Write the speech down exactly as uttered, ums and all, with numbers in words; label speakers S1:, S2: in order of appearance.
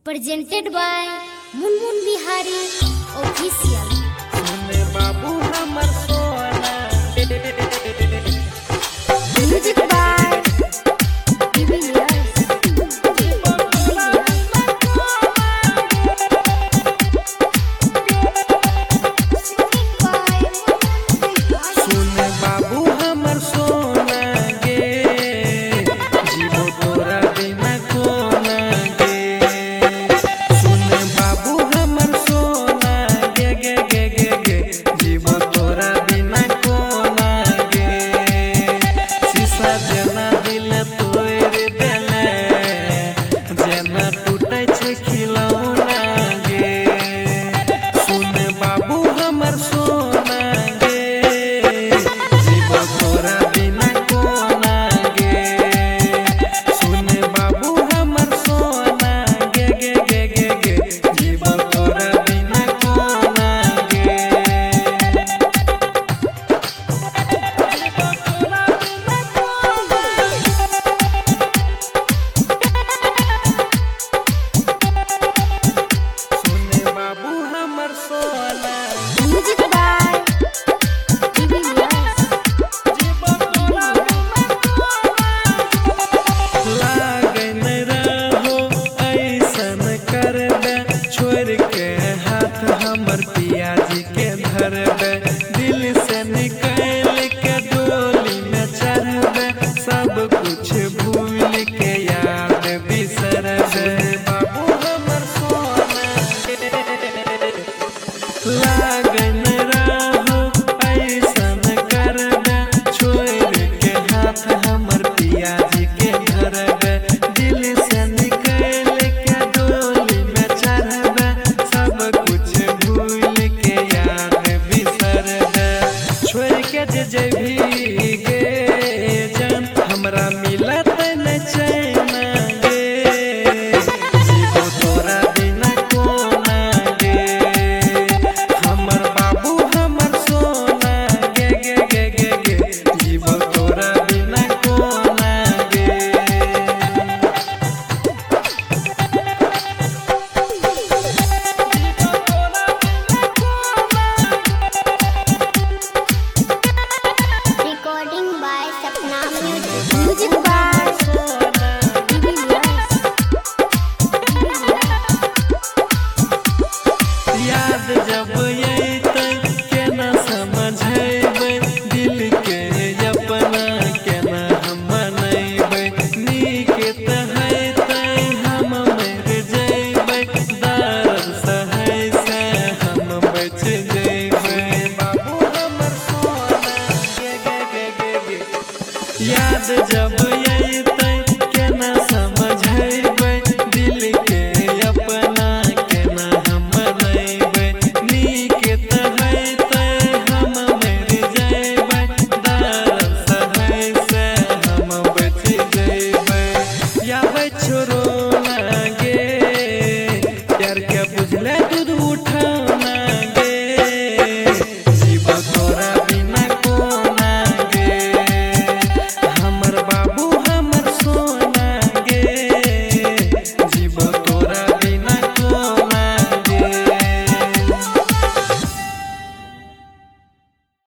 S1: presented by Munmun Bihari Official.
S2: सुने बाबू हमर सोना
S1: Music by Divinyas.
S2: सुने बाबू हमर सोना गे जीवो तोरा बिना कोना गे सुने बाबू हमर सोना गे गे गे गे गे जीवो तोरा बिना कोना गे शीशा जना दिल तोड़ देले जना टूटे छे खिलौना